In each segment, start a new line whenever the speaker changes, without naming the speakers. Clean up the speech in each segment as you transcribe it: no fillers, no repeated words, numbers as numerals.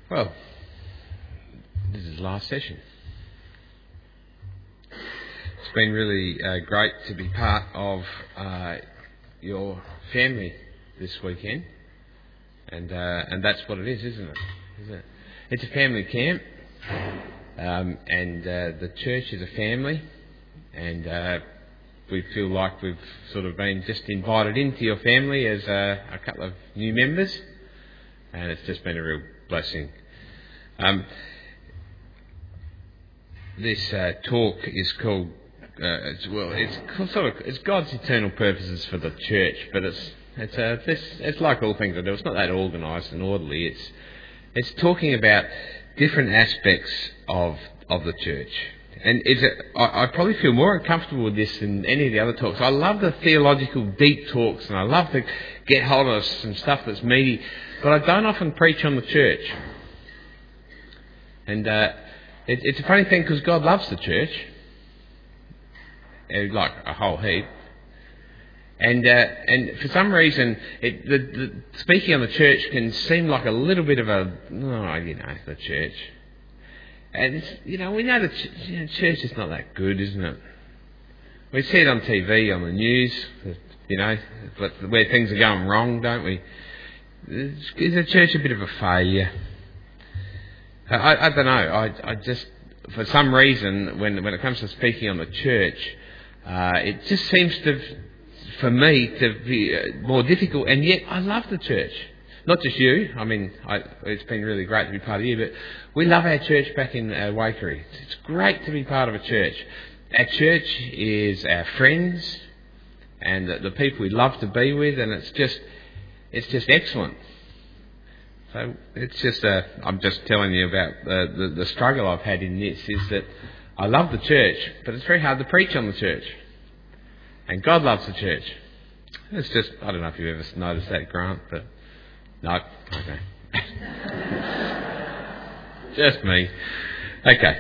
Well, this is the last session. It's been really great to be part of your family this weekend, and that's what it is, isn't it? It's a family camp, and the church is a family, and we feel like we've sort of been just invited into your family as a couple of new members, and it's just been a real blessing. This talk is called it's God's eternal purposes for the church, but it's like all things I do. It's not that organised and orderly. It's talking about different aspects of the church, and I probably feel more uncomfortable with this than any of the other talks. I love the theological deep talks, and I love to get hold of some stuff that's meaty, but I don't often preach on the church. And it's a funny thing because God loves the church, like a whole heap. And for some reason, the speaking on the church can seem like a little bit of the church. And we know the church is not that good, isn't it? We see it on TV, on the news, where things are going wrong, don't we? Is the church a bit of a failure? I don't know. I just, for some reason, when it comes to speaking on the church, it just seems for me to be more difficult. And yet, I love the church. Not just you. I mean, it's been really great to be part of you. But we love our church back in Waikerie. It's great to be part of a church. Our church is our friends and the people we love to be with, and it's just excellent. So it's just I'm just telling you about the struggle I've had in this is that I love the church, but it's very hard to preach on the church. And God loves the church. It's just, I don't know if you've ever noticed that, Grant, but no, okay. Just me. Okay.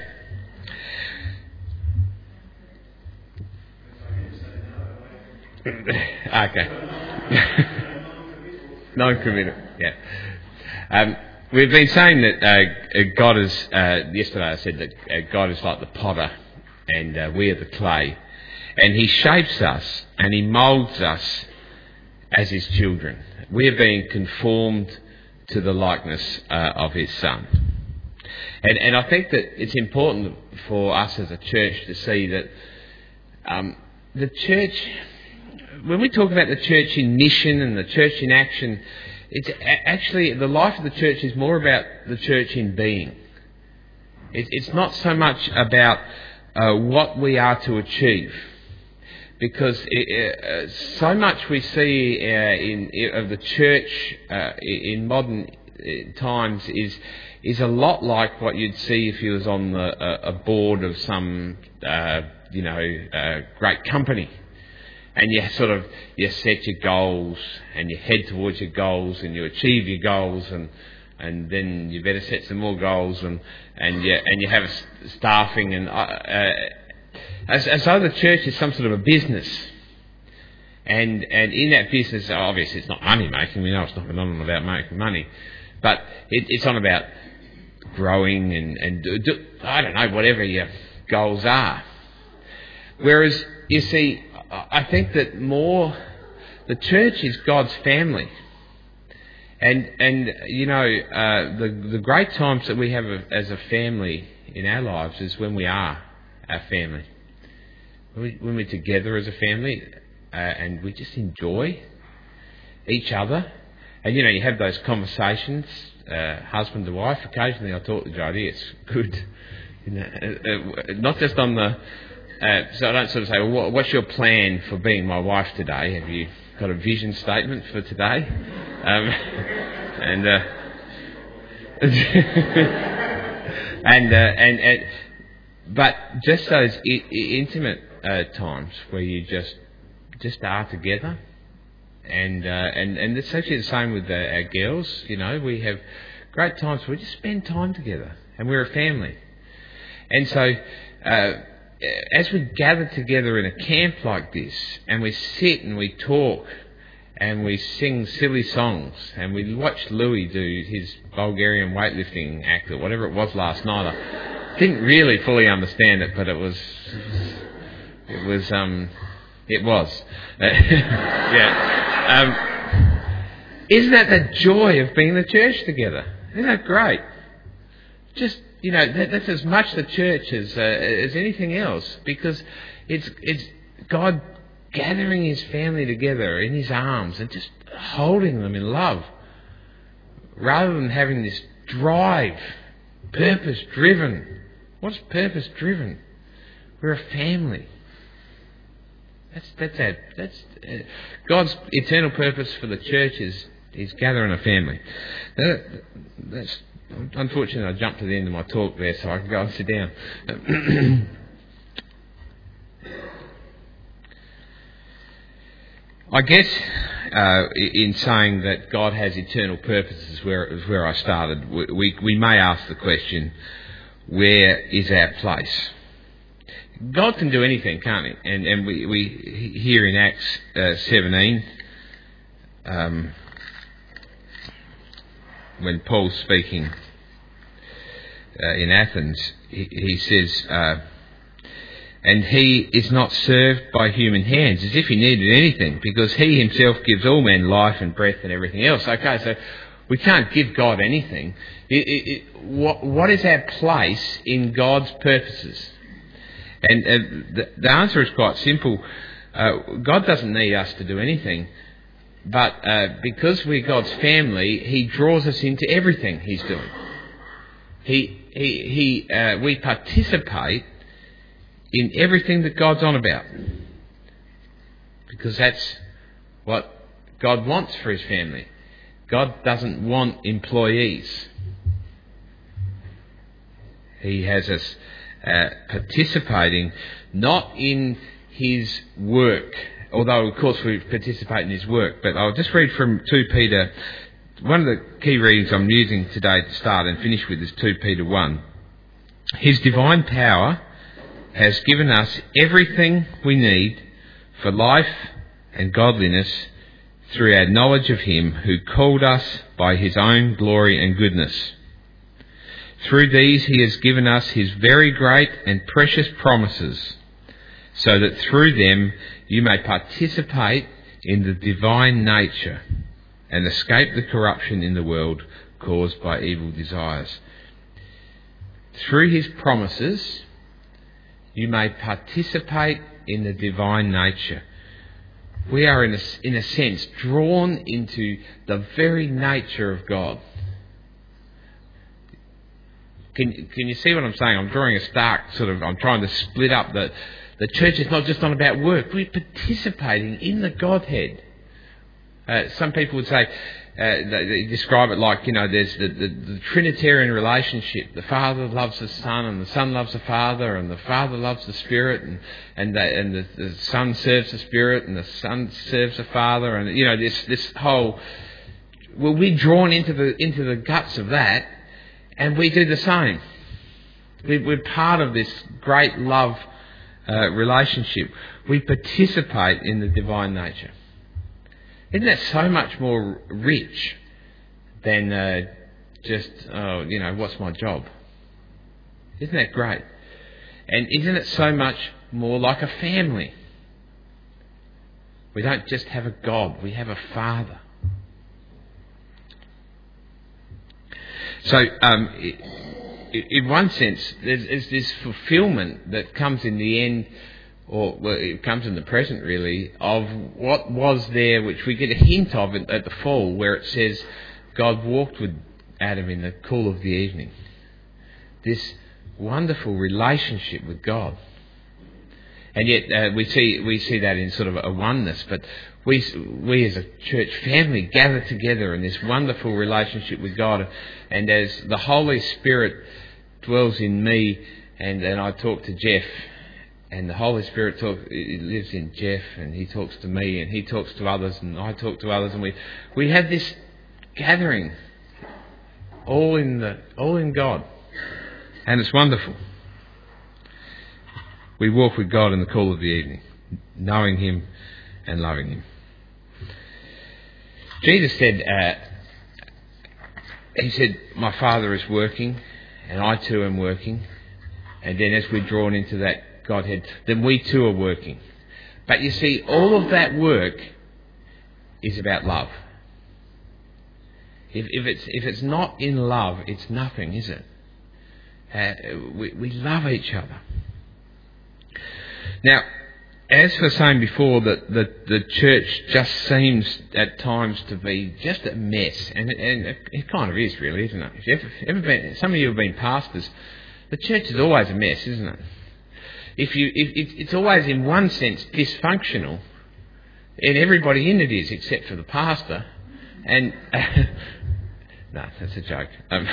Okay. Non-committal, yeah. We've been saying that God is, yesterday I said that God is like the potter and we are the clay. And he shapes us and he moulds us as his children. We are being conformed to the likeness of his Son. And I think that it's important for us as a church to see that the church, when we talk about the church in mission and the church in action, it's actually the life of the church is more about the church in being. It's not so much about what we are to achieve, because so much we see of the church in modern times is a lot like what you'd see if you was on a board of some great company. And you set your goals and you head towards your goals and you achieve your goals and then you better set some more goals and you have staffing and as though the church is some sort of a business. And in that business, obviously it's not money making. We know it's not on about making money, but it's on about growing and I don't know, whatever your goals are. Whereas you see, I think that the church is God's family, and the great times that we have as a family in our lives is when we are our family, when we're together as a family, and we just enjoy each other, and you have those conversations, husband to wife. Occasionally, I talk to Jodie. It's good, not just on the. So I don't sort of say, well, what's your plan for being my wife today? Have you got a vision statement for today? But just those intimate times where you just are together, and it's actually the same with our girls. We have great times where we just spend time together, and we're a family, and so. As we gather together in a camp like this, and we sit and we talk, and we sing silly songs, and we watch Louis do his Bulgarian weightlifting act or whatever it was last night. I didn't really fully understand it, but it was. Isn't that the joy of being the church together? Isn't that great? Just, that's as much the church as anything else, because it's God gathering his family together in his arms and just holding them in love, rather than having this drive, purpose-driven. What's purpose-driven? We're a family. That's God's eternal purpose for the church is gathering a family. That's unfortunately, I jumped to the end of my talk there, so I can go and sit down. I guess in saying that God has eternal purposes, where I started, we may ask the question, where is our place? God can do anything, can't he? And we hear in Acts 17, when Paul's speaking in Athens, he says, and he is not served by human hands, as if he needed anything, because he himself gives all men life and breath and everything else. Okay, so we can't give God anything. What is our place in God's purposes? And the answer is quite simple. God doesn't need us to do anything, but because we're God's family, he draws us into everything he's doing. We participate in everything that God's on about, because that's what God wants for his family. God doesn't want employees. He has us participating not in his work, although of course we participate in his work, but I'll just read from 2 Peter. One of the key readings I'm using today to start and finish with is 2 Peter 1. His divine power has given us everything we need for life and godliness through our knowledge of him who called us by his own glory and goodness. Through these he has given us his very great and precious promises, so that through them you may participate in the divine nature and escape the corruption in the world caused by evil desires. Through his promises you may participate in the divine nature. We are, in a sense, drawn into the very nature of God. Can you see what I'm saying? I'm drawing a stark I'm trying to split up the church is not just on about work. We're participating in the Godhead. Some people would say, they describe it like, there's the Trinitarian relationship. The Father loves the Son, and the Son loves the Father, and the Father loves the Spirit, and the Son serves the Spirit, and the Son serves the Father, and this whole. Well, we're drawn into the guts of that, and we do the same. We're part of this great love relationship. We participate in the divine nature. Isn't that so much more rich than just, what's my job? Isn't that great? And isn't it so much more like a family? We don't just have a God, we have a Father. So, in one sense, there's this fulfilment that comes in the end, it comes in the present really, of what was there, which we get a hint of at the fall, where it says God walked with Adam in the cool of the evening. This wonderful relationship with God. And yet we see that in sort of a oneness, but we as a church family gather together in this wonderful relationship with God, and as the Holy Spirit dwells in me, and I talk to Jeff, and the Holy Spirit lives in Jeff, and he talks to me, and he talks to others, and I talk to others, and we have this gathering, all in God, and it's wonderful. We walk with God in the cool of the evening, knowing him and loving him. Jesus said, he said, my Father is working and I too am working. And then as we're drawn into that Godhead, then we too are working. But you see, all of that work is about love. If it's not in love, it's nothing, is it? We love each other. Now, as for saying before that the church just seems at times to be just a mess, and it kind of is really, isn't it? If you've ever been, some of you have been pastors, the church is always a mess, isn't it? It's always in one sense dysfunctional, and everybody in it is except for the pastor. And no, that's a joke.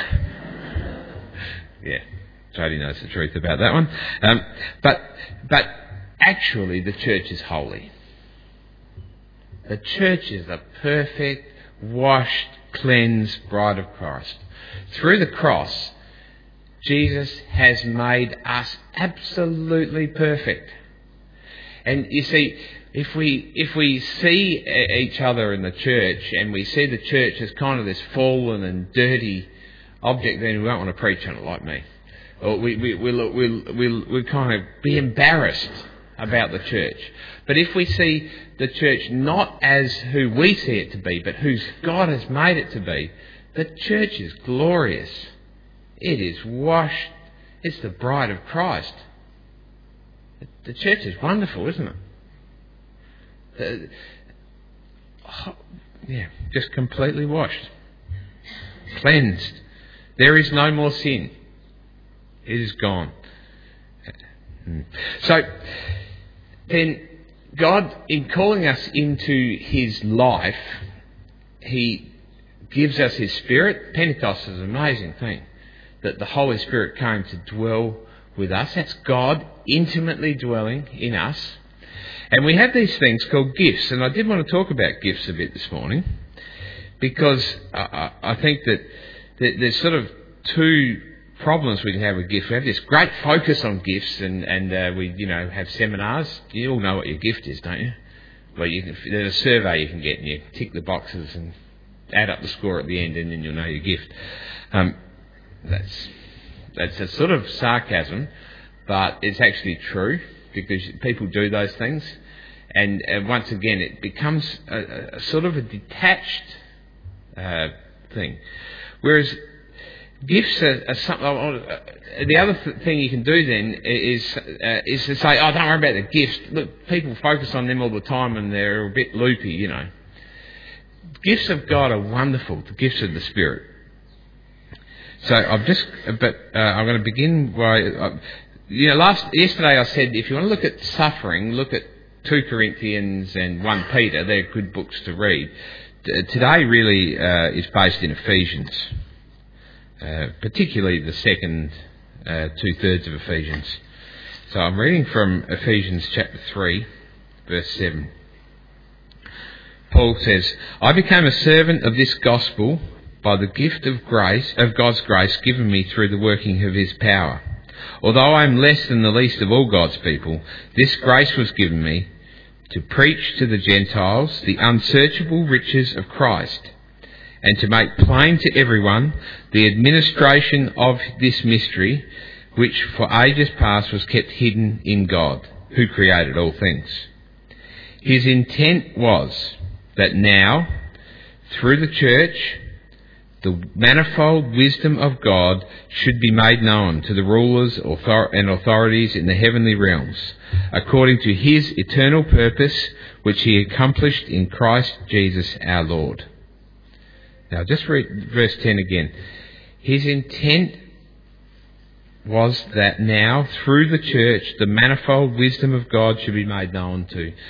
Yeah, Jody knows the truth about that one. But actually, the church is holy. The church is a perfect, washed, cleansed bride of Christ. Through the cross, Jesus has made us absolutely perfect. And you see, if we see each other in the church and we see the church as kind of this fallen and dirty object, then we won't want to preach on it like me. Or we'll kind of be embarrassed about the church. But if we see the church not as who we see it to be, but who God has made it to be, the church is glorious. It is washed. It's the bride of Christ. The church is wonderful, isn't it? Just completely washed. Cleansed. There is no more sin. It is gone. So, then God, in calling us into His life, He gives us His Spirit. Pentecost is an amazing thing, that the Holy Spirit came to dwell with us. That's God intimately dwelling in us. And we have these things called gifts. And I did want to talk about gifts a bit this morning, because I think that there's sort of two problems we can have with gifts. We have this great focus on gifts, and we have seminars. You all know what your gift is, don't you? Well, there's a survey you can get, and you tick the boxes and add up the score at the end, and then you'll know your gift. That's a sort of sarcasm, but it's actually true, because people do those things, and once again it becomes a sort of a detached thing. Whereas gifts are something. The other thing you can do then is to say, "Oh, don't worry about the gifts. Look, people focus on them all the time, and they're a bit loopy, Gifts of God are wonderful. The gifts of the Spirit. So I'm going to begin by, yesterday I said if you want to look at suffering, look at 2 Corinthians and 1 Peter. They're good books to read. Today really is based in Ephesians. Particularly the second 2/3 of Ephesians. So I'm reading from Ephesians chapter 3, verse 7. Paul says, "I became a servant of this gospel by the gift of God's grace given me through the working of His power. Although I am less than the least of all God's people, this grace was given me to preach to the Gentiles the unsearchable riches of Christ, and to make plain to everyone the administration of this mystery, which for ages past was kept hidden in God, who created all things. His intent was that now, through the church, the manifold wisdom of God should be made known to the rulers and authorities in the heavenly realms, according to His eternal purpose, which He accomplished in Christ Jesus our Lord." Now just read verse 10 again. His intent was that now, through the church, the manifold wisdom of God should be made known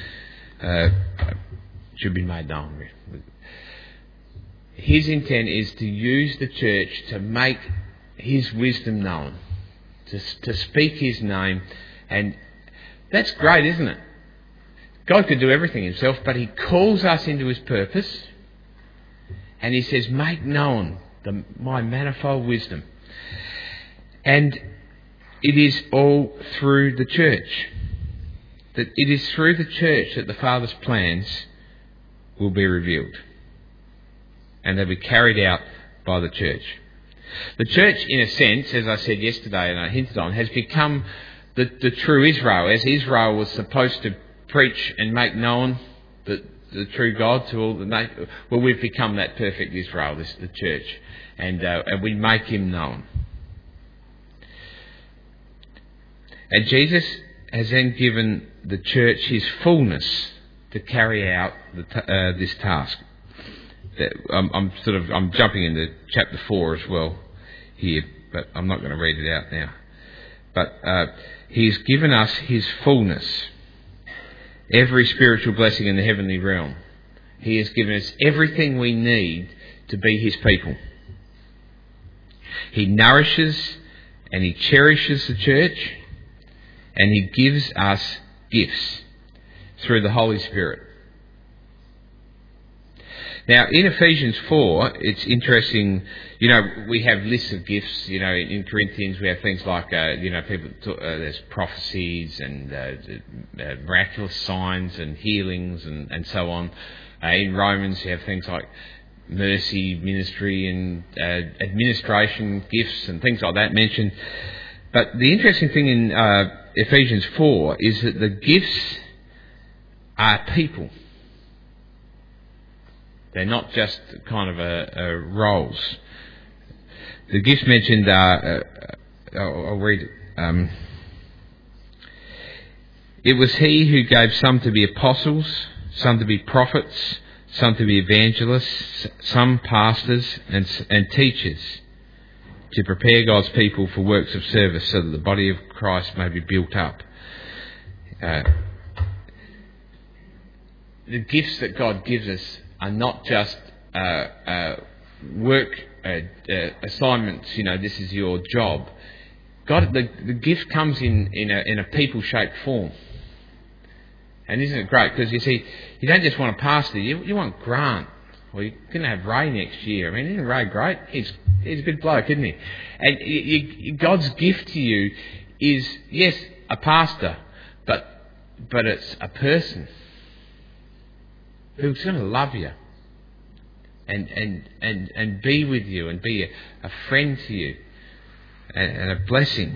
His intent is to use the church to make His wisdom known, to speak His name, and that's great, isn't it? God could do everything Himself, but He calls us into His purpose. And He says, make known my manifold wisdom. And it is all through the church. That it is through the church that the Father's plans will be revealed. and they'll be carried out by the church. The church, in a sense, as I said yesterday and I hinted on, has become the true Israel, as Israel was supposed to preach and make known the true God to all the nations. Well, we've become that perfect Israel, the church, and we make him known. And Jesus has then given the church his fullness to carry out this task. I'm jumping into chapter 4 as well here, but I'm not going to read it out now. But he's given us his fullness, every spiritual blessing in the heavenly realm. He has given us everything we need to be his people. He nourishes and he cherishes the church, and he gives us gifts through the Holy Spirit. Now, in Ephesians 4, it's interesting, we have lists of gifts. In Corinthians we have things like, there's prophecies and miraculous signs and healings and so on. In Romans you have things like mercy, ministry and administration gifts and things like that mentioned. But the interesting thing in Ephesians 4 is that the gifts are people. They're not just kind of roles. The gifts mentioned are, I'll read it. It was he who gave some to be apostles, some to be prophets, some to be evangelists, some pastors and teachers, to prepare God's people for works of service so that the body of Christ may be built up. The gifts that God gives us are not just work assignments. This is your job. God, the gift comes in a people-shaped form, and isn't it great? Because you see, you don't just want a pastor. You want Grant. Well, you're going to have Ray next year. I mean, isn't Ray great? He's a good bloke, isn't he? And God's gift to you is, yes, a pastor, but it's a person who's going to love you and be with you and be a friend to you and a blessing.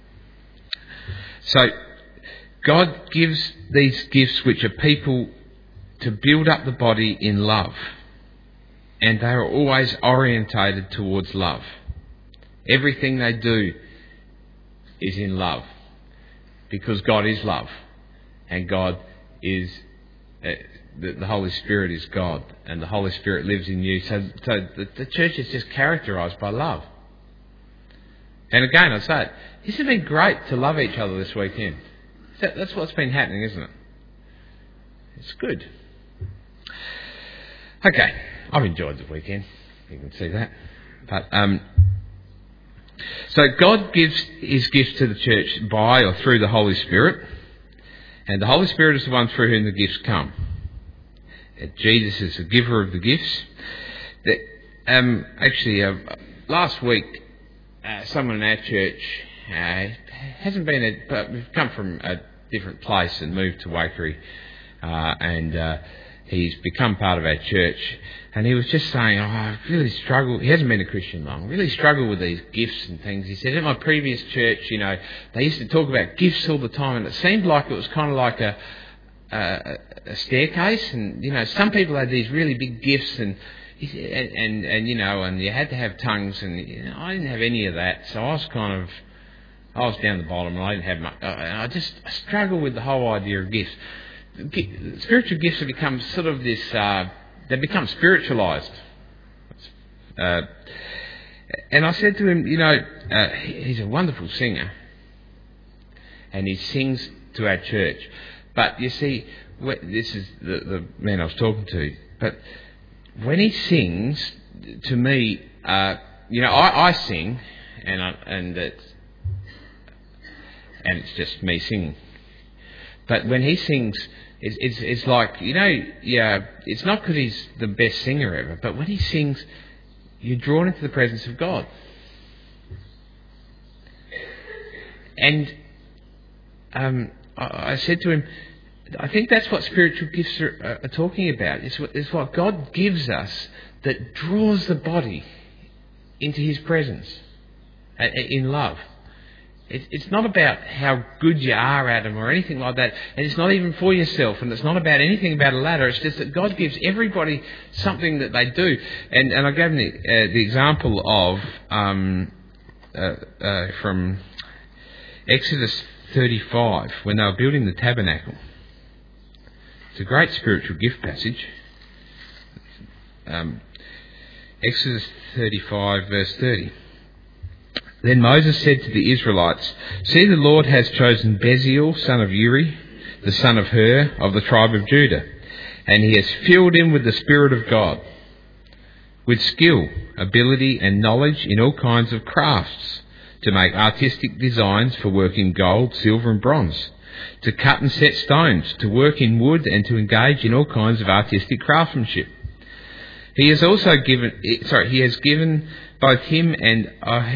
So God gives these gifts which are people to build up the body in love, and they are always orientated towards love. Everything they do is in love, because God is love, and God is the Holy Spirit is God, and the Holy Spirit lives in you. So the church is just characterised by love. And again, I say it, this has been great to love each other this weekend. That's what's been happening, isn't it? It's good. Okay, I've enjoyed the weekend. You can see that. But so God gives his gifts to the church by or through the Holy Spirit, and the Holy Spirit is the one through whom the gifts come. Jesus is the giver of the gifts. Last week, someone in our church hasn't been but we've come from a different place and moved to Waikerie, and he's become part of our church. And he was just saying, I really struggle. He hasn't been a Christian long. Really struggle with these gifts and things. He said, at my previous church, they used to talk about gifts all the time, and it seemed like it was kind of like a staircase, and some people had these really big gifts, and you had to have tongues, and I didn't have any of that, so I was down the bottom, and I didn't have much. I struggle with the whole idea of gifts. Spiritual gifts have become sort of this. They become spiritualised. And I said to him, he's a wonderful singer, and he sings to our church. But you see, this is the man I was talking to. But when he sings, to me, I sing, and it's just me singing. But when he sings, it's like, it's not because he's the best singer ever, but when he sings, you're drawn into the presence of God. And I said to him, I think that's what spiritual gifts are talking about. It's what God gives us that draws the body into his presence in love. It's not about how good you are at them or anything like that. And it's not even for yourself. And it's not about anything about a ladder. It's just that God gives everybody something that they do. And I gave them the example of from Exodus 35 when they were building the tabernacle. It's a great spiritual gift passage. Exodus 35 verse 30. Then Moses said to the Israelites, "See, the Lord has chosen Bezalel, son of Uri, the son of Hur, of the tribe of Judah, and he has filled him with the Spirit of God, with skill, ability and knowledge in all kinds of crafts, to make artistic designs for work in gold, silver and bronze, to cut and set stones, to work in wood and to engage in all kinds of artistic craftsmanship. He has given both him and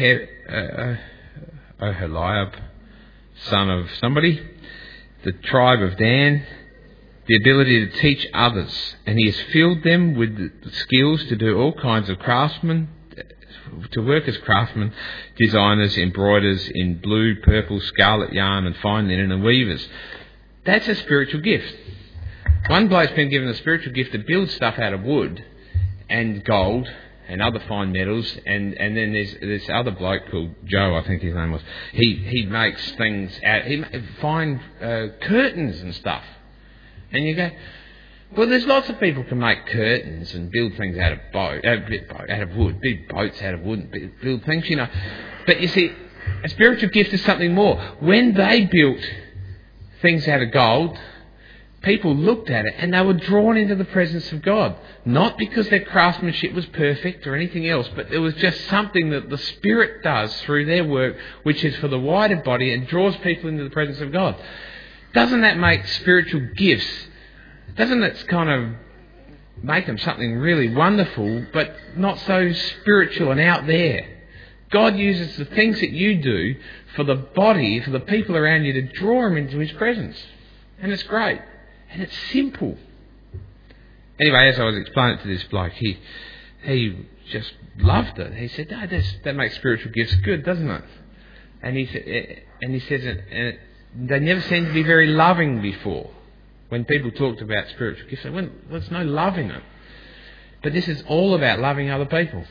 Oholiab, son of somebody, the tribe of Dan, the ability to teach others, and he has filled them with the skills to do all kinds of craftsmen, to work as craftsmen, designers, embroiders in blue, purple, scarlet yarn and fine linen and weavers." That's a spiritual gift. One bloke's been given a spiritual gift to build stuff out of wood and gold and other fine metals, and then there's this other bloke called Joe, I think his name was. He makes things out, fine curtains and stuff. And you go, well, there's lots of people can make curtains and build things out of out of wood, build boats out of wood, and build things, you know. But you see, a spiritual gift is something more. When they built things out of gold, people looked at it and they were drawn into the presence of God. Not because their craftsmanship was perfect or anything else, but there was just something that the Spirit does through their work, which is for the wider body and draws people into the presence of God. Doesn't that make spiritual gifts, doesn't that kind of make them something really wonderful, but not so spiritual and out there? God uses the things that you do for the body, for the people around you, to draw them into His presence. And it's great. And it's simple. Anyway, as I was explaining it to this bloke, he just loved it. He said, "No, that makes spiritual gifts good, doesn't it?" And he says, they never seemed to be very loving before. When people talked about spiritual gifts, they went, "Well, there's no love in it." But this is all about loving other people.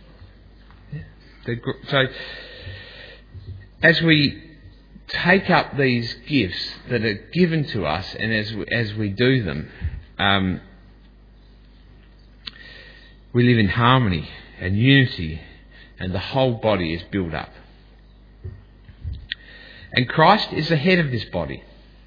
So, as we take up these gifts that are given to us, and as we do them, we live in harmony and unity, and the whole body is built up. And Christ is the head of this body.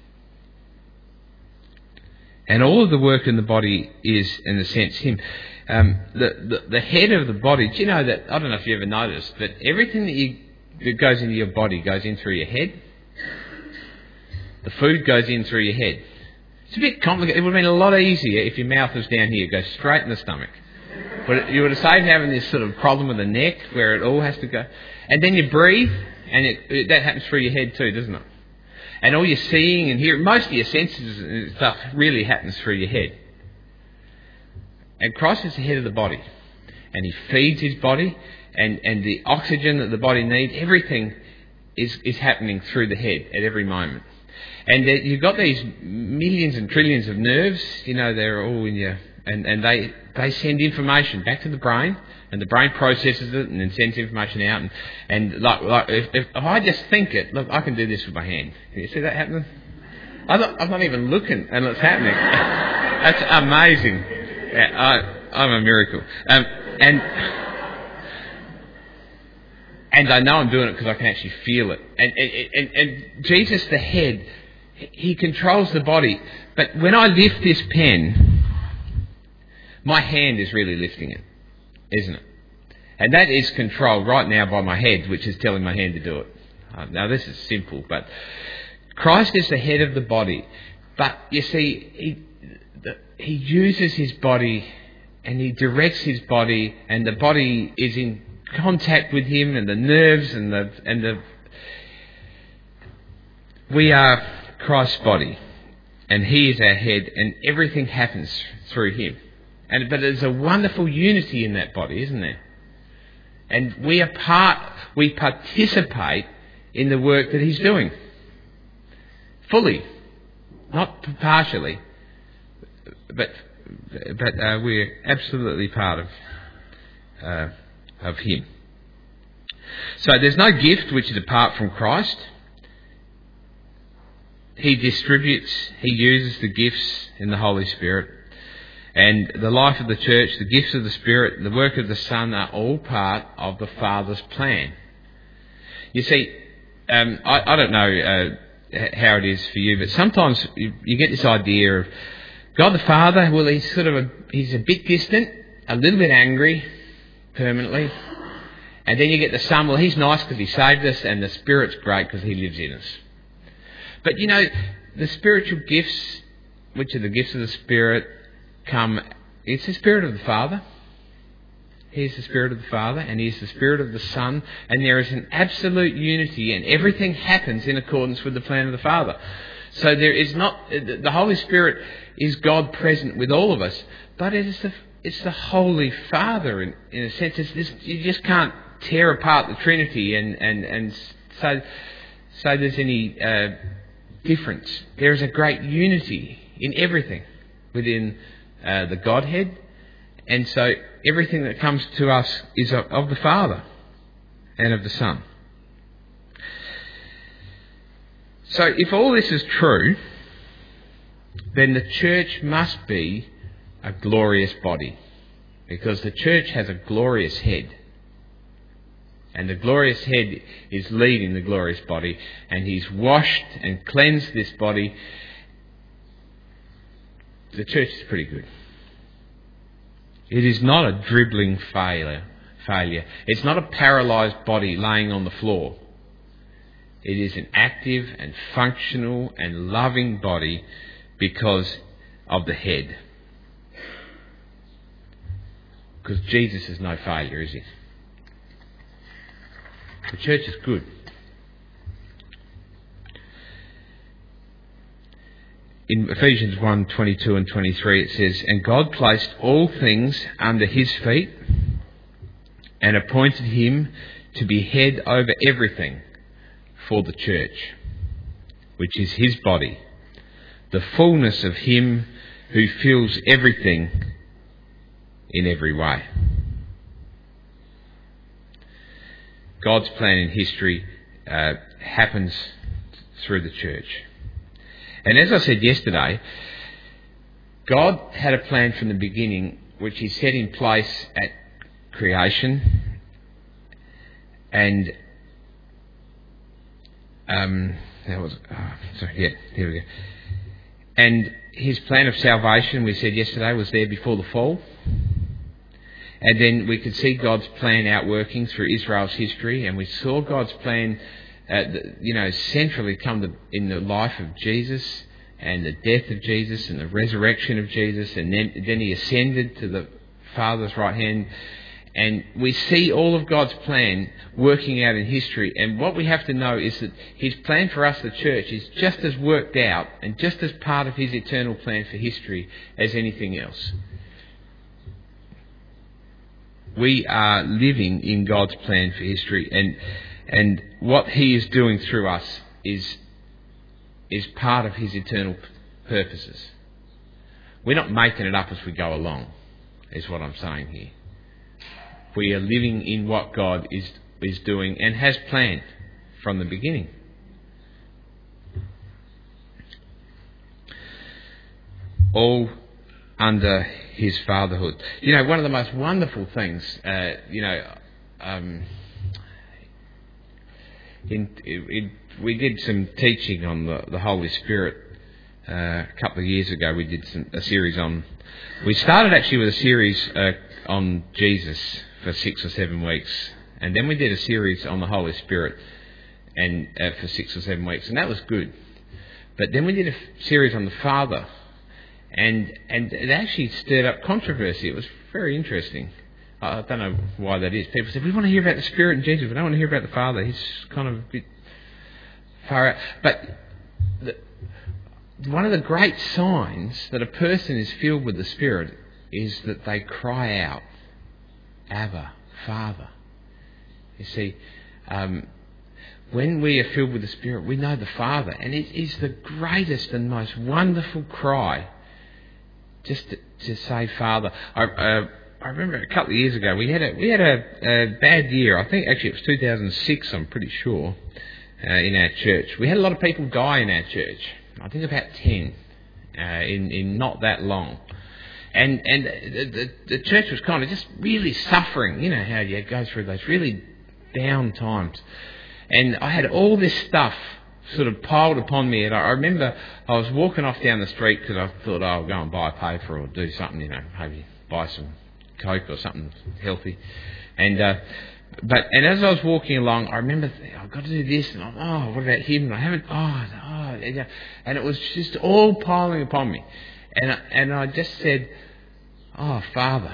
And all of the work in the body is, in a sense, Him. The head of the body, do you know that, I don't know if you ever noticed, but everything that goes into your body goes in through your head. The food goes in through your head. It's a bit complicated. It would have been a lot easier if your mouth was down here, go straight in the stomach. But you would have saved having this sort of problem with the neck where it all has to go. And then you breathe, and that happens through your head too, doesn't it? And all your seeing and hearing, most of your senses and stuff really happens through your head. And Christ is the head of the body. And He feeds His body, and the oxygen that the body needs, everything is happening through the head at every moment. And you've got these millions and trillions of nerves, you know, they're all in your... And they send information back to the brain, and the brain processes it and then sends information out. And like if I just think it, look, I can do this with my hand. Can you see that happening? I'm not even looking, and it's happening. That's amazing. Yeah, I'm a miracle. And I know I'm doing it because I can actually feel it. And Jesus, the head, He controls the body. But when I lift this pen, my hand is really lifting it, isn't it? And that is controlled right now by my head, which is telling my hand to do it. Now, this is simple, but Christ is the head of the body. But, you see, He uses His body and He directs His body, and the body is in contact with Him, and the nerves and the we are Christ's body, and He is our head, and everything happens through Him. But there's a wonderful unity in that body, isn't there? And we participate in the work that he's doing. Fully. Not partially. But we're absolutely part of him. So there's no gift which is apart from Christ. He distributes, he uses the gifts in the Holy Spirit. And the life of the church, the gifts of the Spirit, the work of the Son are all part of the Father's plan. You see, I don't know how it is for you, but sometimes you get this idea of God the Father. Well, he's a bit distant, a little bit angry, permanently. And then you get the Son. Well, he's nice because he saved us, and the Spirit's great because he lives in us. But you know, the spiritual gifts, which are the gifts of the Spirit, it's the Spirit of the Father. He's the Spirit of the Father, and He's the Spirit of the Son, and there is an absolute unity, and everything happens in accordance with the plan of the Father. So there is not, the Holy Spirit is God present with all of us, but it's the Holy Father in a sense. You just can't tear apart the Trinity and say there's any difference. There is a great unity in everything within the Godhead, and so everything that comes to us is of the Father and of the Son. So if all this is true, then the church must be a glorious body, because the church has a glorious head. And the glorious head is leading the glorious body, and he's washed and cleansed this body. The church is pretty good. It is not a dribbling failure. It's not a paralysed body laying on the floor. It is an active and functional and loving body because of the head. Because Jesus is no failure, is he? The church is good. In Ephesians 1:22 and 23 it says, "And God placed all things under his feet and appointed him to be head over everything for the church, which is his body, the fullness of him who fills everything in every way." God's plan in history happens through the church. And as I said yesterday, God had a plan from the beginning which he set in place at creation. And here we go. And his plan of salvation, we said yesterday, was there before the fall. And then we could see God's plan outworking through Israel's history, and we saw God's plan, centrally come in the life of Jesus and the death of Jesus and the resurrection of Jesus, and then he ascended to the Father's right hand. And we see all of God's plan working out in history. And what we have to know is that his plan for us, the church, is just as worked out and just as part of his eternal plan for history as anything else. We are living in God's plan for history, and what he is doing through us is part of his eternal purposes. We're not making it up as we go along, is what I'm saying here. We are living in what God is doing and has planned from the beginning. All under his fatherhood. You know, one of the most wonderful things, we did some teaching on the Holy Spirit a couple of years ago. We did a series on. We started actually with a series on Jesus for 6 or 7 weeks, and then we did a series on the Holy Spirit, and for 6 or 7 weeks, and that was good. But then we did a series on the Father. And it actually stirred up controversy. It was very interesting. I don't know why that is. People said, we want to hear about the Spirit and Jesus. We don't want to hear about the Father. He's kind of a bit far out. But one of the great signs that a person is filled with the Spirit is that they cry out, Abba, Father. You see, when we are filled with the Spirit, we know the Father, and it is the greatest and most wonderful cry just to say Father. I remember a couple of years ago we had a bad year. I think actually it was 2006. I'm pretty sure in our church we had a lot of people die in our church. I think about 10 in not that long, and the church was kind of just really suffering. You know how you go through those really down times, and I had all this stuff sort of piled upon me. And I remember I was walking off down the street because I thought, I'll go and buy a paper or do something, maybe buy some Coke or something healthy. And as I was walking along, I remember I've got to do this, and what about him? And I haven't. And it was just all piling upon me, and I just said, Father,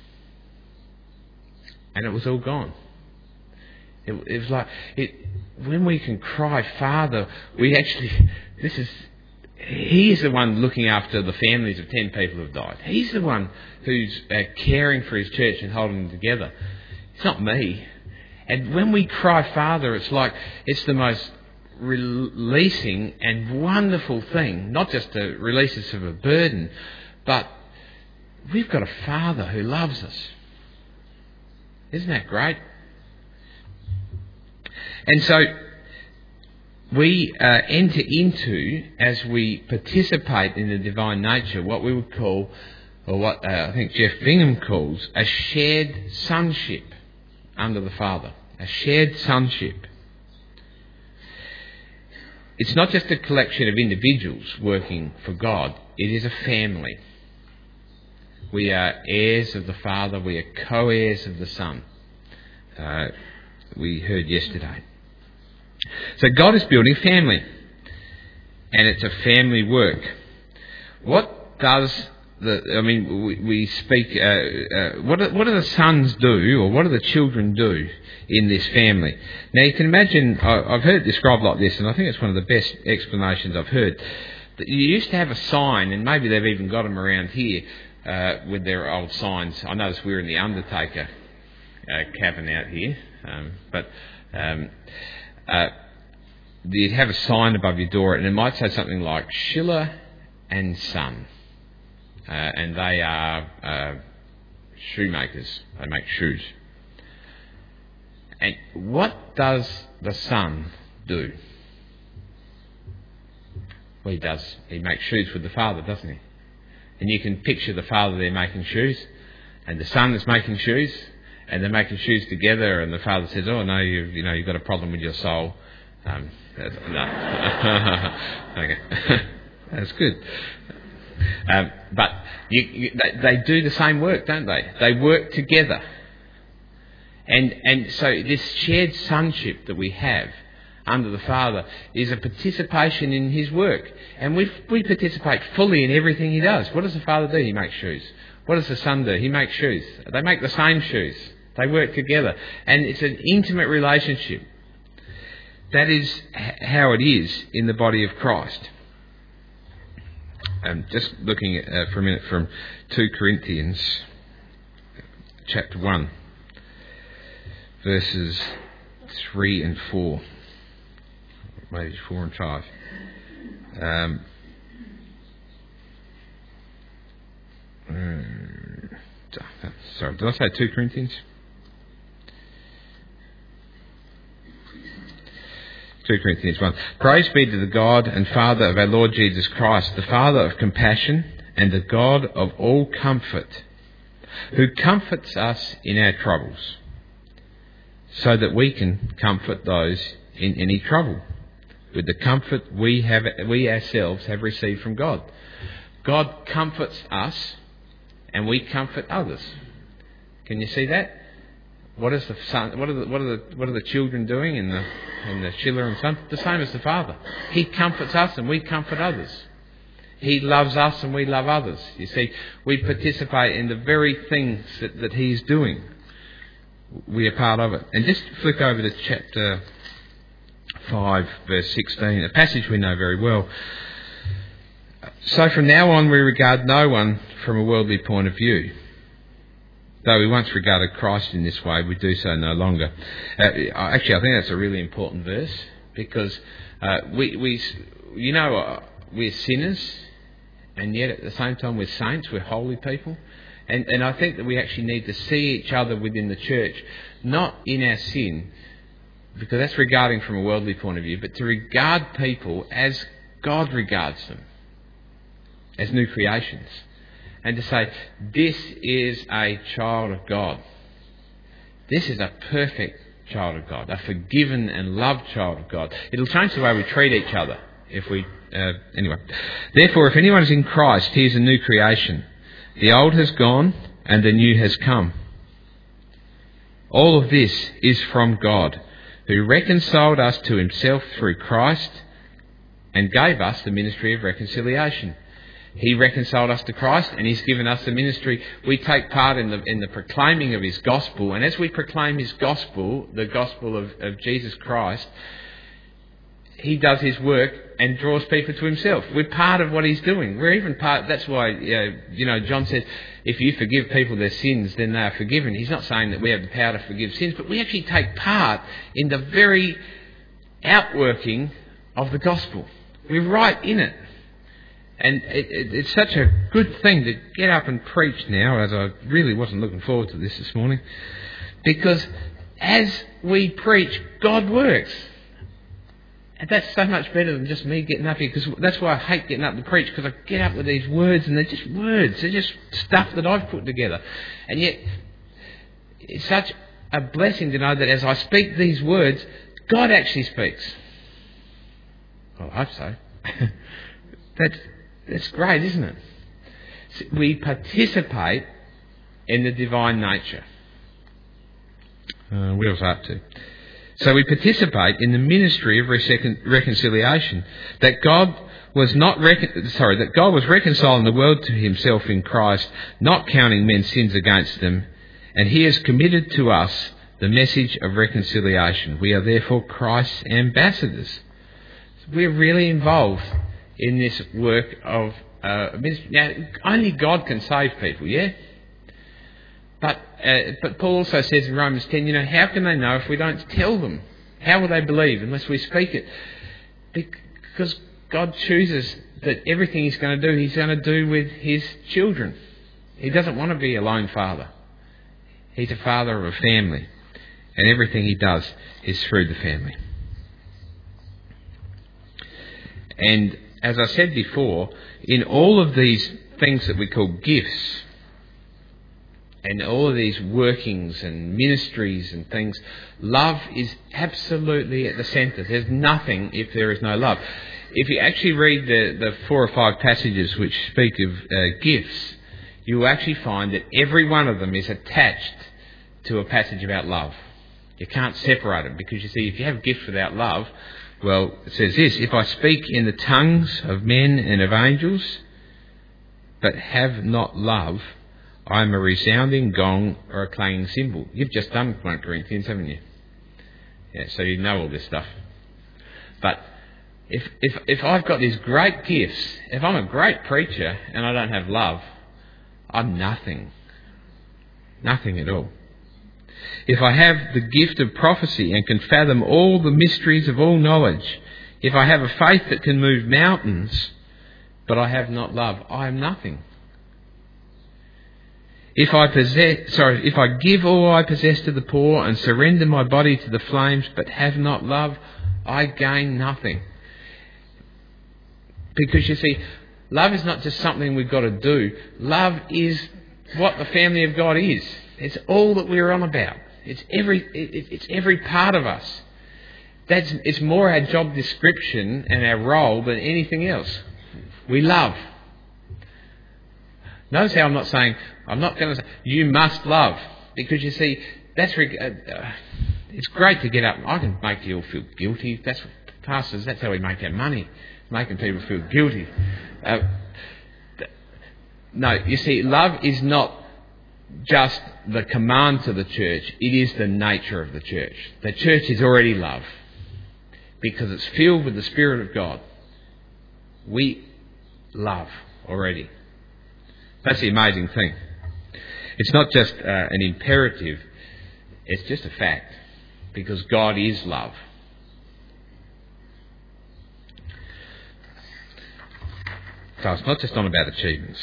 and it was all gone. It was like when we can cry, Father, we actually He is the one looking after the families of 10 people who've died. He's the one who's caring for His church and holding them together. It's not me. And when we cry, Father, it's like it's the most releasing and wonderful thing. Not just to release us of a burden, but we've got a Father who loves us. Isn't that great? And so we enter into, as we participate in the divine nature, what we would call, or what I think Jeff Bingham calls, a shared sonship under the Father. A shared sonship. It's not just a collection of individuals working for God, it is a family. We are heirs of the Father, we are co-heirs of the Son. We heard yesterday. So God is building family, and it's a family work. What does we speak, what do the sons do, or what do the children do in this family? Now you can imagine, I've heard it described like this, and I think it's one of the best explanations I've heard. That you used to have a sign, and maybe they've even got them around here with their old signs. I notice we're in the Undertaker cabin out here, but you'd have a sign above your door, and it might say something like Schiller and Son. And they are shoemakers. They make shoes. And what does the Son do? Well, he makes shoes with the Father, doesn't he? And you can picture the Father there making shoes, and the Son is making shoes, and they're making shoes together, and the Father says, "Oh no, you've got a problem with your soul." No, okay, that's good. But they do the same work, don't they? They work together, and so this shared sonship that we have under the Father is a participation in His work, and we participate fully in everything He does. What does the Father do? He makes shoes. What does the Son do? He makes shoes. They make the same shoes. They work together, and it's an intimate relationship. That is how it is in the body of Christ. Just looking at, for a minute from 2 Corinthians chapter 1, verses 3 and 4. Maybe 4 and 5. Sorry, did I say 2 Corinthians? 2 Corinthians 1. Praise be to the God and Father of our Lord Jesus Christ, the Father of compassion and the God of all comfort, who comforts us in our troubles, so that we can comfort those in any trouble with the comfort we ourselves have received from God. God comforts us, and we comfort others. Can you see that? What is the Son? What are the children doing in the Schiller and Son? The same as the Father. He comforts us, and we comfort others. He loves us, and we love others. You see, we participate in the very things that He's doing. We are part of it. And just flick over to chapter 5, verse 16, a passage we know very well. So from now on we regard no one from a worldly point of view. Though we once regarded Christ in this way, we do so no longer. Actually, I think that's a really important verse, because we're sinners, and yet at the same time we're saints, we're holy people. And I think that we actually need to see each other within the church, not in our sin, because that's regarding from a worldly point of view, but to regard people as God regards them, as new creations. And to say, this is a child of God. This is a perfect child of God, a forgiven and loved child of God. It'll change the way we treat each other if we... anyway. Therefore, if anyone is in Christ, he is a new creation. The old has gone and the new has come. All of this is from God, who reconciled us to himself through Christ and gave us the ministry of reconciliation. He reconciled us to Christ, and he's given us the ministry. We take part in the proclaiming of his gospel, and as we proclaim his gospel, the gospel of Jesus Christ, he does his work and draws people to himself. We're part of what he's doing. We're even part... That's why, John says, if you forgive people their sins, then they are forgiven. He's not saying that we have the power to forgive sins, but we actually take part in the very outworking of the gospel. We're right in it. And it's such a good thing to get up and preach now, as I really wasn't looking forward to this morning, because as we preach, God works. And that's so much better than just me getting up here, because that's why I hate getting up to preach, because I get up with these words, and they're just words. They're just stuff that I've put together. And yet, it's such a blessing to know that as I speak these words, God actually speaks. Well, I hope so. That's great, isn't it? We participate in the divine nature. Where was I up to? So we participate in the ministry of reconciliation. That God was reconciling the world to himself in Christ, not counting men's sins against them, and he has committed to us the message of reconciliation. We are therefore Christ's ambassadors. We're really involved in this work of ministry. Now, only God can save people, yeah? But Paul also says in Romans 10, how can they know if we don't tell them? How will they believe unless we speak it? Because God chooses that everything he's going to do with his children. He doesn't want to be a lone father. He's a father of a family. And everything he does is through the family. And as I said before, in all of these things that we call gifts, and all of these workings and ministries and things, love is absolutely at the centre. There's nothing if there is no love. If you actually read the 4 or 5 passages which speak of gifts, you will actually find that every one of them is attached to a passage about love. You can't separate them, because you see, if you have gifts without love, well, it says this: if I speak in the tongues of men and of angels, but have not love, I am a resounding gong or a clanging cymbal. You've just done 1 Corinthians, haven't you? Yeah, so you know all this stuff. But if I've got these great gifts, if I'm a great preacher and I don't have love, I'm nothing. Nothing at all. If I have the gift of prophecy and can fathom all the mysteries of all knowledge, if I have a faith that can move mountains, but I have not love, I am nothing. If I give all I possess to the poor and surrender my body to the flames, but have not love, I gain nothing. Because you see, love is not just something we've got to do. Love is what the family of God is. It's all that we're on about. It's every part of us. It's more our job description and our role than anything else. We love. Notice how I'm not going to say, you must love. Because you see, it's great to get up. I can make you all feel guilty. Pastors, that's how we make our money. Making people feel guilty. No, you see, love is not just the command to the church. It is the nature of the church. The church is already love, because it's filled with the Spirit of God. love already. That's the amazing thing. It's not just an imperative, it's just a fact, because God is love. So it's not just on about achievements.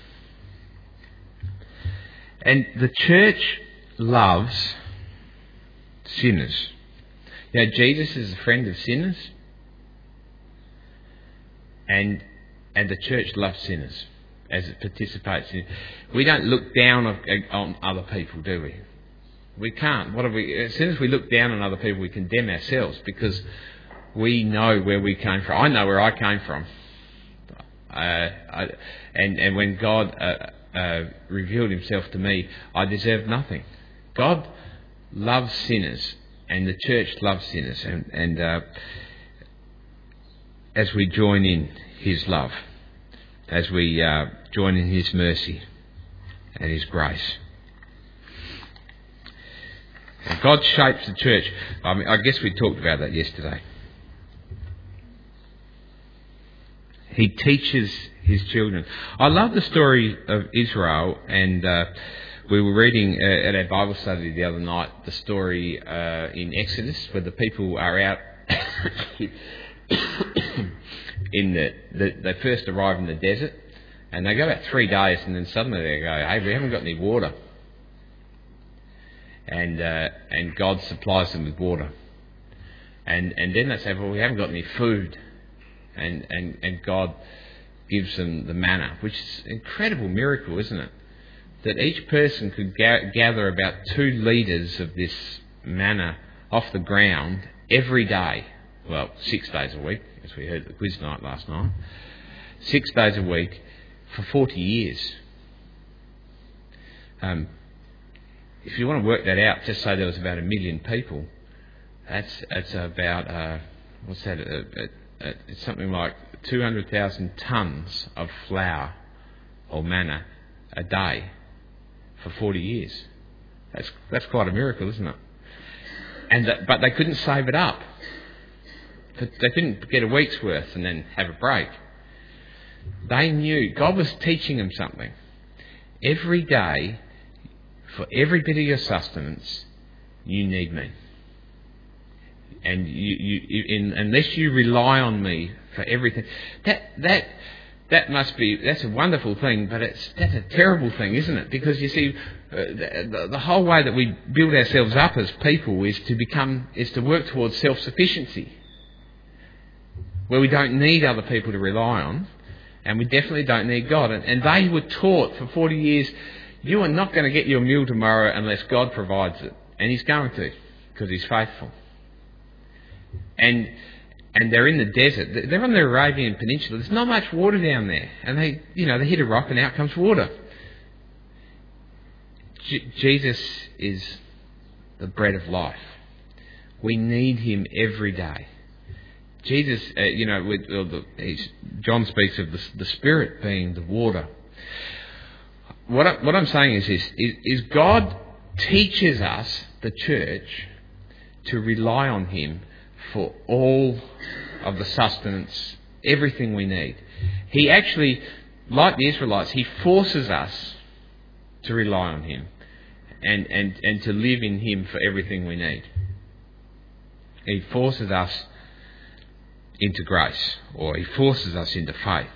And the church loves sinners. You know, Jesus is a friend of sinners, and the church loves sinners as it participates in. We don't look down on other people, do we? We can't. As soon as we look down on other people, we condemn ourselves, because we know where we came from. I know where I came from. And when God revealed himself to me, I deserved nothing. God loves sinners, and the church loves sinners, and as we join in his love, as we join in his mercy and his grace. And God shapes the church. I guess we talked about that yesterday. He teaches his children. I love the story of Israel, and we were reading at our Bible study the other night the story in Exodus, where the people are out they first arrive in the desert, and they go about 3 days, and then suddenly they go, hey, we haven't got any water. And God supplies them with water. And then they say, well, we haven't got any food. And God gives them the manna, which is an incredible miracle, isn't it? That each person could gather about 2 litres of this manna off the ground every day. Well, 6 days a week, as we heard at the quiz night last night. 6 days a week for 40 years. If you want to work that out, just say there was about 1 million people. That's about, what's that? It's something like 200,000 tonnes of flour or manna a day for 40 years. That's quite a miracle, isn't it? But they couldn't save it up. They couldn't get a week's worth and then have a break. They knew God was teaching them something. Every day, for every bit of your sustenance, you need me. And unless you rely on me for everything, that's a wonderful thing, but that's a terrible thing, isn't it? Because you see, the whole way that we build ourselves up as people is to work towards self-sufficiency, where we don't need other people to rely on, and we definitely don't need God. And they were taught for 40 years, you are not going to get your meal tomorrow unless God provides it, and He's going to, because He's faithful. And they're in the desert. They're on the Arabian Peninsula. There's not much water down there. And they hit a rock and out comes water. Jesus is the bread of life. We need Him every day. Jesus, John speaks of the Spirit being the water. What I'm saying is this, is God teaches us, the church, to rely on Him for all of the sustenance, everything we need. He actually, like the Israelites, He forces us to rely on Him and to live in Him for everything we need. He forces us into grace, or He forces us into faith.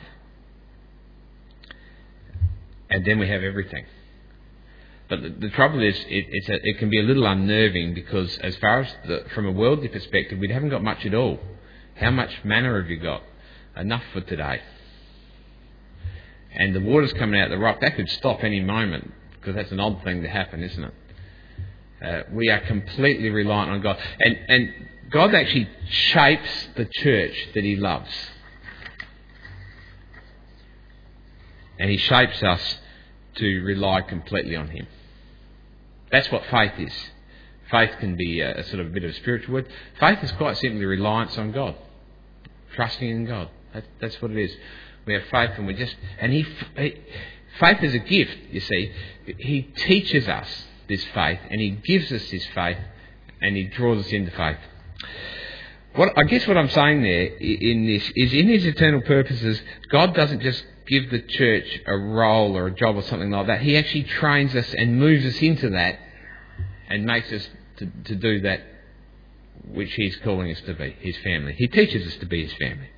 And then we have everything. But the trouble is, it can be a little unnerving, because as far as from a worldly perspective, we haven't got much at all. How much manna have you got? Enough for today. And the water's coming out of the rock. That could stop any moment, because that's an odd thing to happen, isn't it? We are completely reliant on God. And God actually shapes the church that He loves. And He shapes us to rely completely on Him. That's what faith is. Faith can be a sort of a bit of a spiritual word. Faith is quite simply reliance on God. Trusting in God. That's what it is. We have faith, and faith is a gift, you see. He teaches us this faith, and He gives us this faith, and He draws us into faith. what I'm saying there in this is, in His eternal purposes, God doesn't just give the church a role or a job or something like that. He actually trains us and moves us into that and makes us to do that which He's calling us to be, His family. He teaches us to be His family.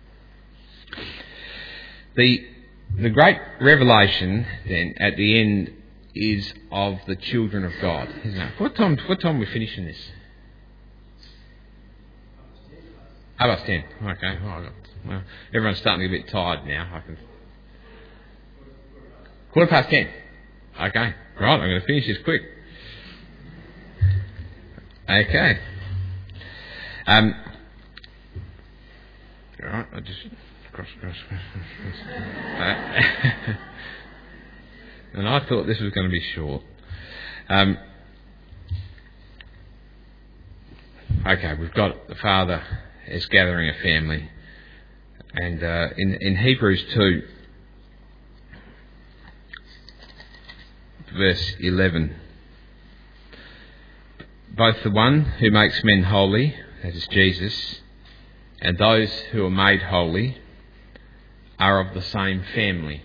The great revelation then at the end is of the children of God, isn't it? What time are we finishing this? 10. Okay. Well, everyone's starting to get a bit tired now. 10:15. Okay. Right, I'm going to finish this quick. Okay. Right, I just cross. And I thought this was going to be short. Okay, we've got the Father is gathering a family, and in Hebrews 2, verse 11, both the one who makes men holy, that is Jesus, and those who are made holy are of the same family.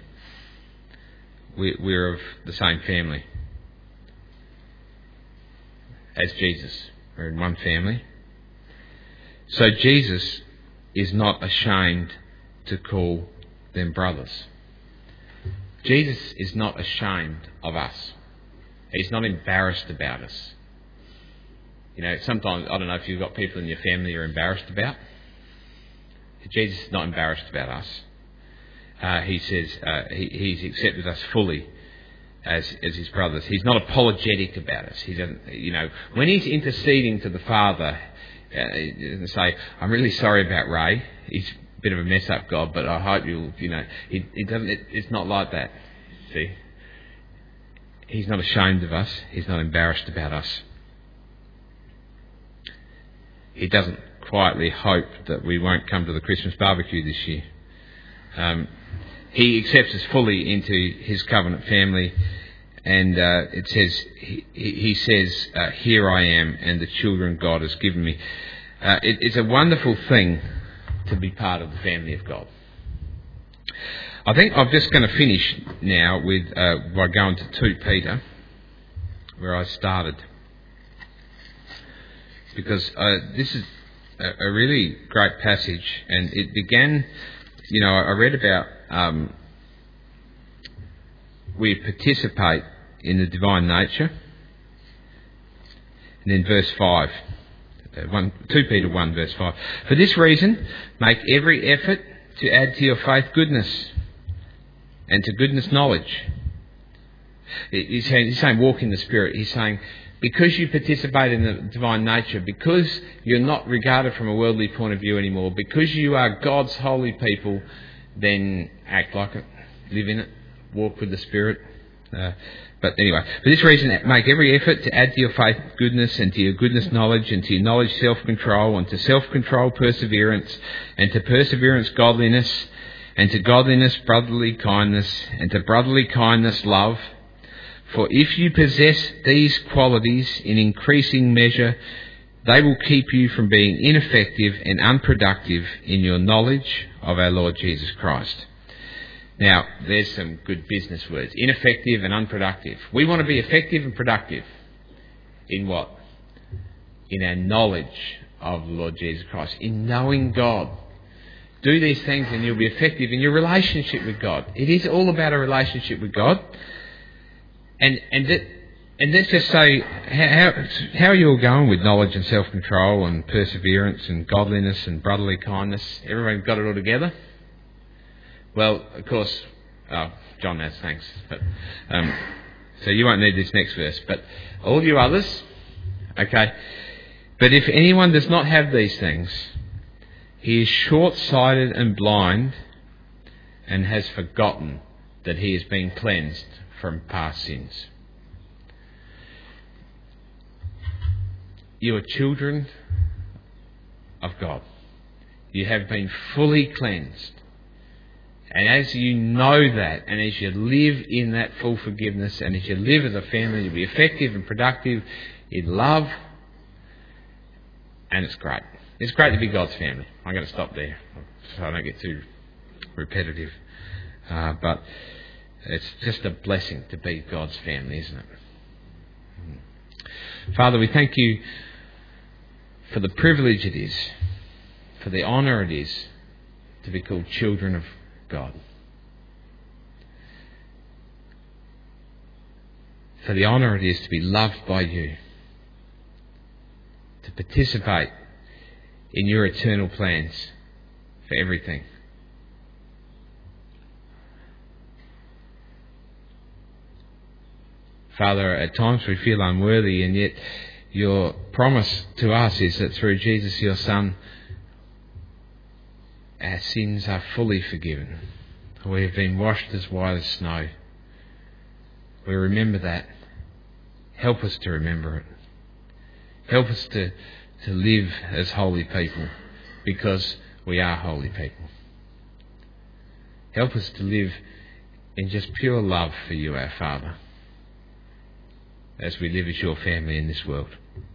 We're of the same family as Jesus. We're in one family. So Jesus is not ashamed to call them brothers. Jesus is not ashamed of us. He's not embarrassed about us. You know, sometimes, I don't know if you've got people in your family you're embarrassed about. Jesus is not embarrassed about us. He says he's accepted us fully as his brothers. He's not apologetic about us. He doesn't, when he's interceding to the Father, he doesn't say, "I'm really sorry about Ray. He's a bit of a mess up, God, but I hope you'll." He doesn't. It's not like that. See, he's not ashamed of us. He's not embarrassed about us. He doesn't quietly hope that we won't come to the Christmas barbecue this year. He accepts us fully into his covenant family, and it says, he says, "Here I am, and the children God has given me." It's a wonderful thing to be part of the family of God. I think I'm just going to finish now by going to 2 Peter, where I started, because this is a really great passage, and it began. I read about we participate in the divine nature. And then verse 5, 2 Peter 1 verse 5. "For this reason, make every effort to add to your faith goodness, and to goodness knowledge." He's saying walk in the Spirit. He's saying, because you participate in the divine nature, because you're not regarded from a worldly point of view anymore, because you are God's holy people, then act like it, live in it, walk with the Spirit. But anyway, for this reason, make every effort to add to your faith goodness, and to your goodness knowledge, and to your knowledge self-control, and to self-control perseverance, and to perseverance godliness, and to godliness brotherly kindness, and to brotherly kindness love. For if you possess these qualities in increasing measure, they will keep you from being ineffective and unproductive in your knowledge of our Lord Jesus Christ. Now, there's some good business words. Ineffective and unproductive. We want to be effective and productive. In what? In our knowledge of the Lord Jesus Christ. In knowing God. Do these things and you'll be effective in your relationship with God. It is all about a relationship with God. And let's just say, how are you all going with knowledge and self-control and perseverance and godliness and brotherly kindness? Everyone got it all together? Well, of course, John has, thanks. But, so you won't need this next verse. But all you others, okay. But if anyone does not have these things, he is short-sighted and blind, and has forgotten that he has been cleansed from past sins. You are children of God. You have been fully cleansed. And as you know that, and as you live in that full forgiveness, and as you live as a family, you'll be effective and productive in love, and it's great. It's great to be God's family. I'm going to stop there so I don't get too repetitive. But it's just a blessing to be God's family, isn't it? Father, we thank you for the privilege it is, for the honour it is to be called children of God. For the honour it is to be loved by you, to participate in your eternal plans for everything. Father, at times we feel unworthy, and yet your promise to us is that through Jesus, your Son, our sins are fully forgiven. We have been washed as white as snow. We remember that. Help us to remember it. Help us to live as holy people, because we are holy people. Help us to live in just pure love for you, our Father, as we live as your family in this world.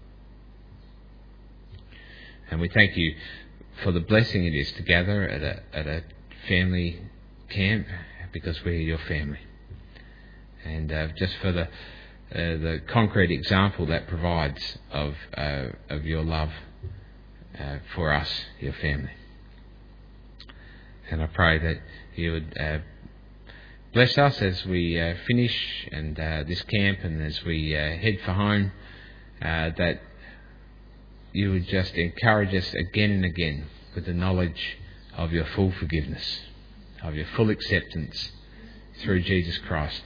And we thank you for the blessing it is to gather at a family camp, because we're your family. And just for the concrete example that provides of your love for us, your family. And I pray that you would bless us as we finish and this camp, and as we head for home, that you would just encourage us again and again with the knowledge of your full forgiveness, of your full acceptance through Jesus Christ,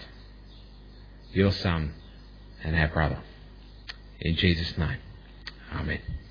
your Son and our brother. In Jesus' name, amen.